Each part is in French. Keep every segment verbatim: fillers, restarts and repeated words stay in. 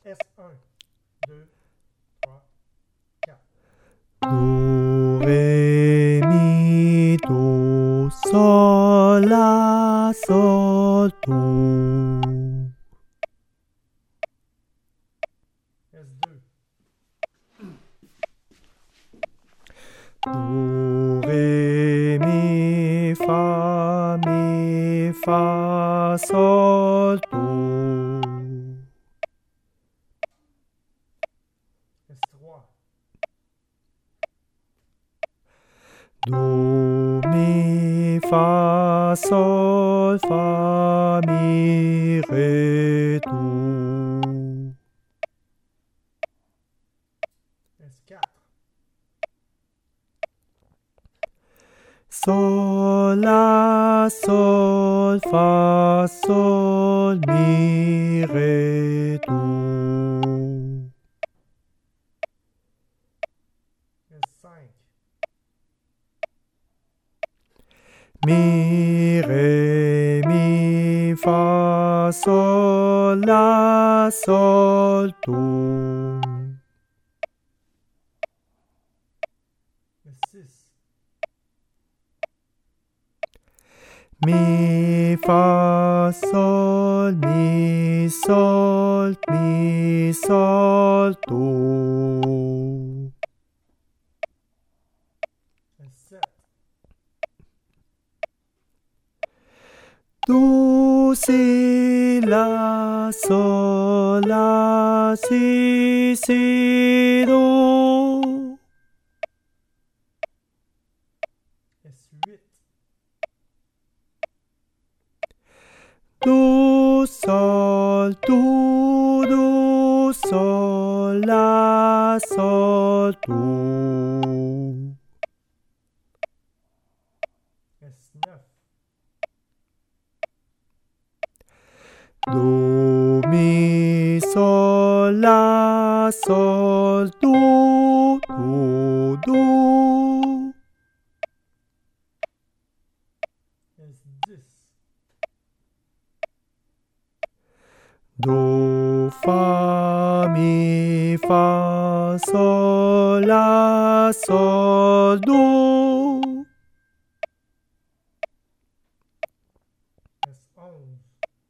S un, deux, trois, quatre. Do, ré, mi, do, sol, la, sol, do. S deux. Do, ré, mi, fa, mi, fa, sol, do. S trois. Do, mi, fa, sol, fa, mi, ré, do. S quatre. Sol, la, sol, fa, sol, mi, ré, do. S cinq. Mi, ré, mi, fa, sol, la, sol, do. S six. Mi, fa, sol, mi, sol, mi, sol, do. S sept. Do, si, la, sol, la, si, si, do. S huit. Do, sol, do, do, sol, la, sol, do. S neuf. Do, mi, sol, la, sol, do, do, do. S dix. Do, fa, mi, fa, sol, la, sol, do. S onze.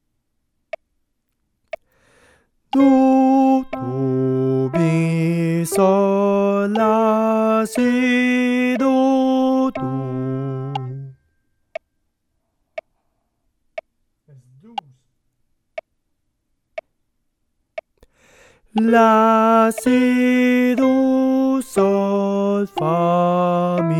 Do, do, mi, sol, la, si, do, do. S douze. La, si, do, sol, fa, mi.